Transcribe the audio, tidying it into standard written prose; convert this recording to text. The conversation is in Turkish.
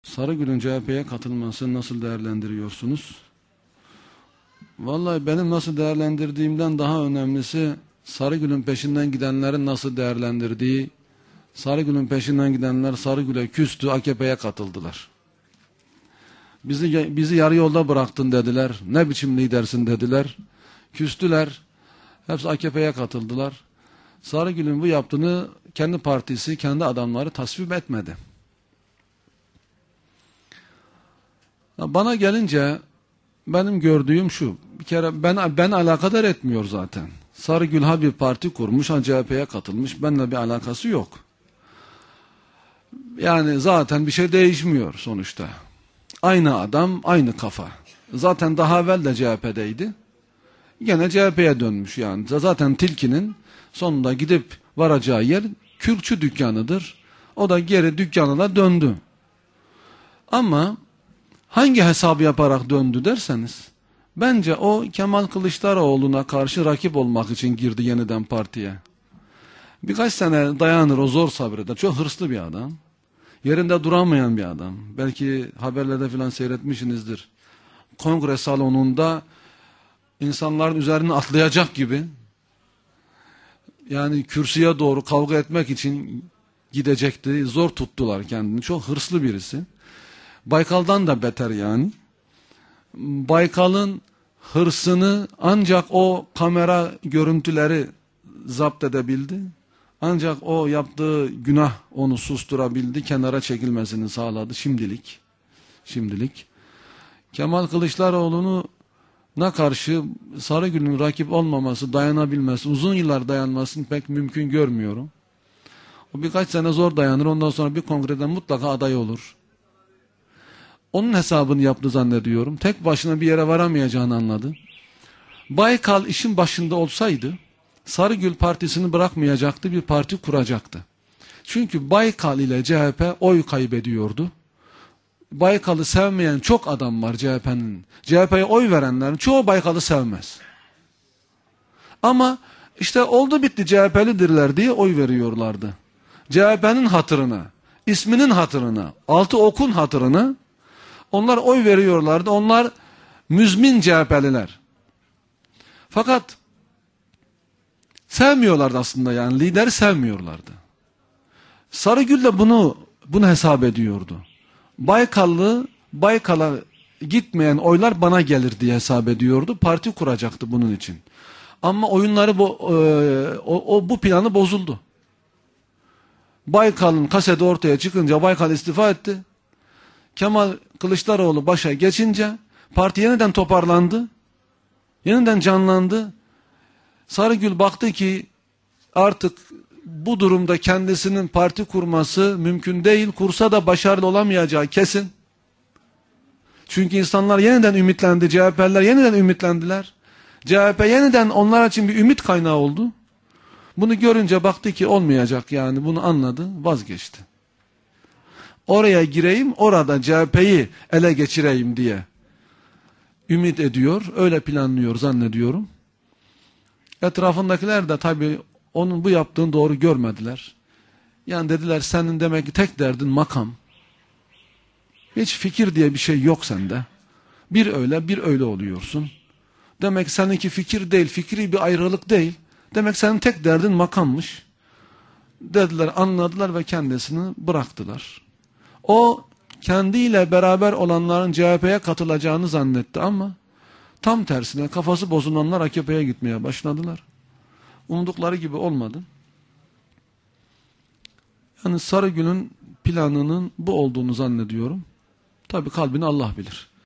Sarıgül'ün CHP'ye katılmasını nasıl değerlendiriyorsunuz? Vallahi benim nasıl değerlendirdiğimden daha önemlisi Sarıgül'ün peşinden gidenlerin nasıl değerlendirdiği. Sarıgül'ün peşinden gidenler Sarıgül'e küstü, AKP'ye katıldılar. Bizi yarı yolda bıraktın dediler. Ne biçim lidersin dediler. Küstüler. Hepsi AKP'ye katıldılar. Sarıgül'ün bu yaptığını kendi partisi, kendi adamları tasvip etmedi. Bana gelince benim gördüğüm şu. Bir kere ben alakadar etmiyor zaten. Sarıgül ha bir parti kurmuş, ha CHP'ye katılmış. Benimle bir alakası yok. Yani zaten bir şey değişmiyor sonuçta. Aynı adam, aynı kafa. Zaten daha evvel de CHP'deydi. Gene CHP'ye dönmüş yani. Zaten tilkinin sonunda gidip varacağı yer kürkçü dükkanıdır. O da geri dükkanına döndü. Ama hangi hesabı yaparak döndü derseniz, bence o Kemal Kılıçdaroğlu'na karşı rakip olmak için girdi yeniden partiye. Birkaç sene dayanır, o zor sabreder. Çok hırslı bir adam. Yerinde duramayan bir adam. Belki haberlerde falan seyretmişsinizdir. Kongre salonunda insanların üzerine atlayacak gibi, yani kürsüye doğru kavga etmek için gidecekti. Zor tuttular kendini. Çok hırslı birisi. Baykal'dan da beter yani. Baykal'ın hırsını ancak o kamera görüntüleri zapt edebildi. Ancak o yaptığı günah onu susturabildi, kenara çekilmesini sağladı şimdilik. Kemal Kılıçdaroğlu'na karşı Sarıgül'ün rakip olmaması, dayanabilmesi, uzun yıllar dayanmasını pek mümkün görmüyorum. O birkaç sene zor dayanır, ondan sonra bir kongreden mutlaka aday olur. Onun hesabını yaptı zannediyorum. Tek başına bir yere varamayacağını anladı. Baykal işin başında olsaydı Sarıgül partisini bırakmayacaktı, bir parti kuracaktı. Çünkü Baykal ile CHP oy kaybediyordu. Baykal'ı sevmeyen çok adam var CHP'nin. CHP'ye oy verenlerin çoğu Baykal'ı sevmez. Ama işte oldu bitti CHP'lidirler diye oy veriyorlardı. CHP'nin hatırına, isminin hatırına, altı okun hatırına onlar oy veriyorlardı. Onlar müzmin CHP'liler. Fakat sevmiyorlardı aslında, yani lideri sevmiyorlardı. Sarıgül de bunu hesap ediyordu. Baykal'a gitmeyen oylar bana gelir diye hesap ediyordu. Parti kuracaktı bunun için. Ama oyunları bu planı bozuldu. Baykal'ın kaseti ortaya çıkınca Baykal istifa etti. Kemal Kılıçdaroğlu başa geçince parti yeniden toparlandı. Yeniden canlandı. Sarıgül baktı ki artık bu durumda kendisinin parti kurması mümkün değil. Kursa da başarılı olamayacağı kesin. Çünkü insanlar yeniden ümitlendi. CHP'liler yeniden ümitlendiler. CHP yeniden onlar için bir ümit kaynağı oldu. Bunu görünce baktı ki olmayacak, yani bunu anladı, vazgeçti. Oraya gireyim, orada CHP'yi ele geçireyim diye ümit ediyor. Öyle planlıyor zannediyorum. Etrafındakiler de tabii onun bu yaptığını doğru görmediler. Yani dediler, senin demek ki tek derdin makam. Hiç fikir diye bir şey yok sende. Bir öyle bir öyle oluyorsun. Demek ki seninki fikir değil, fikri bir ayrılık değil. Demek senin tek derdin makammış. Dediler, anladılar ve kendisini bıraktılar. O kendiyle beraber olanların CHP'ye katılacağını zannetti ama tam tersine kafası bozulanlar AKP'ye gitmeye başladılar. Umdukları gibi olmadı. Yani Sarıgül'ün planının bu olduğunu zannediyorum. Tabii kalbini Allah bilir.